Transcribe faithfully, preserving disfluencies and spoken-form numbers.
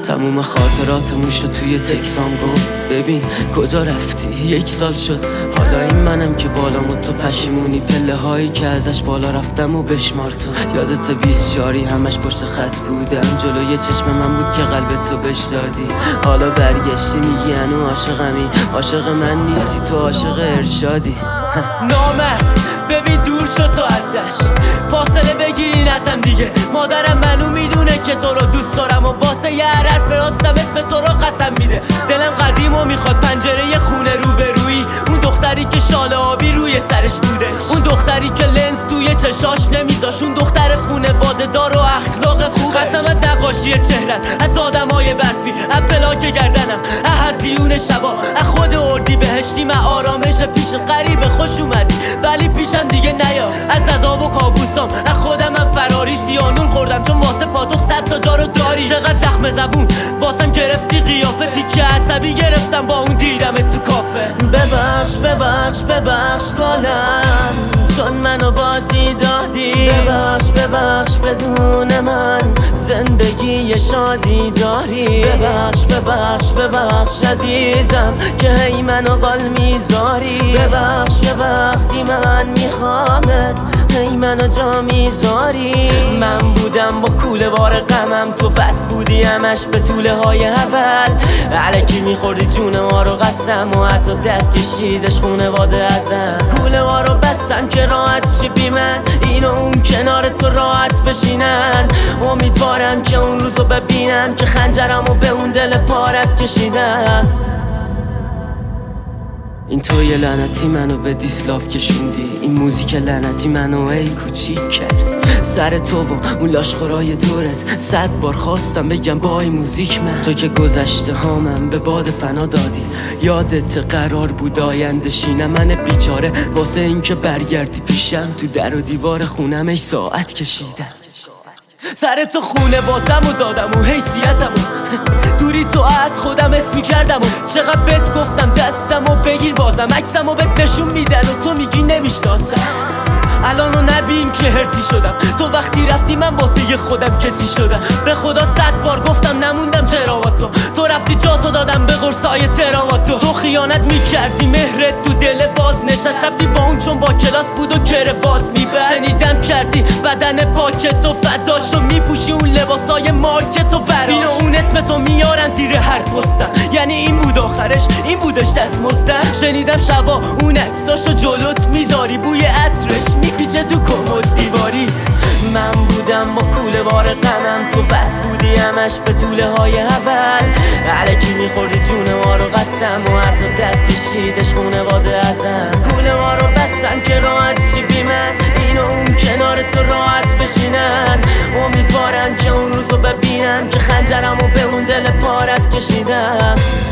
تموم خاطراتمون شد توی تکسام گفت ببین کجا رفتی، یک سال شد. حالا این منم که بالامو تو پشیمونی، پله هایی که ازش بالا رفتم و بشمار تو. یادت بیست شاری همش پشت خط بودم، جلوی چشم من بود که قلب تو بش دادی. حالا برگشتی میگی هنو عاشقمی، عاشق من نیستی تو عاشق ارشادی. نامرد ببین دور شد تو ازش، فاصله بگیرین ازم دیگه. مادرم منو میدونه که تو رو دوست دارم و واسه یه حرف راستم اسم تو رو قسم میده. دلم قدیم و میخواد پنجره خونه روبرویی، اون دختری که شال آبی روی سرش بوده، اون دختری که لنز توی چشاش نمیذاش، اون دختر خونواده دار و اخلاق خوبش. قسمت نقاشی چهرن از آدمای برفی، از پلاک گردنم، از هزیون شبا، از خود اردی بهشتی. من آرامش پیش غریب خوش اومدی ولی پیشم دیگه نیا. از عذاب و کابوسام از خودم من فراری، سیانون خوردم چون واسه پاتوق صد تا جا رو داری. چقدر زخم زبون واسم گرفتی قیافه، تیکه عصبی گرفتم با اون دیدم تو کافه. ببخش ببخش ببخش گلم چون منو بازی دادی، ببخش ببخش بدون من زندگی شادی داری. ببخش ببخش ببخش عزیزم که هی منو قال میذاری. ببخش که وقتی من میخوامت هی منو جا میذاری. من بودم با کوله بار غمم، تو بس بودی همش به طوله های اول. علکی میخوردی جون ما رو قسم و حتی دست کشیدش خونواده ازم. کوله ما رو بستم که راحت چی بی من، این و اون کنار تو راحت بشینن. امیدوارم که اون روزو ببینم که خنجرمو به اون دل پارت کشیدم. این توی لعنتی منو به دیسلاف کشوندی، این موزیک لعنتی منو ای کوچیک کرد. سر تو و اون لاشخورای دورت صد بار خواستم بگم بای موزیک من. تو که گذشته هامم به باد فنا دادی، یادت قرار بود آینده شینم. من بیچاره واسه این که برگردی پیشم، تو در و دیوار خونم ای ساعت کشیدم. سر تو خونه بادم و دادم و حیثیتم و دوری تو از خودم اسمی کردم و چقدر بهت گفتم دستم و بگیر بازم عکسم و بهت نشون میدن و تو میگی نمیشناسم. الانو نبین که هرسی شدم، تو وقتی رفتی من واسه خودم کسی شدم. به خدا صد بار گفتم نموندم چرا با تو، تو رفتی جاتو دادم به قرصای تراواتو. تو خیانت میکردی مهرت تو دل باز نشست، رفتی با اون چون با کلاس بود و کروات میبست. شنیدم کردی بدن پاکت و فداشو میپوشی اون لباسای مارکت و براش. این و اون اسم تو میارن زیر هر پستم، یعنی این بود آخرش، این بودش دست مستم. شنیدم شبا اون عکساشو جلوت میذاری، بوی عطرش میپیچه تو کمد دیواریت. من بودم با کوله بار غمم، تو بس بودی همش به طوله های اول. علکی میخوردی جون ما رو قسم و حتی دست کشیدش خونواده ازم. کوله ما رو بستم که راحت چی بی من، این و اون کنار تو راحت بشینن. امیدوارم که اون روزو ببینم که خنجرمو به اون دل پارت کشیدم.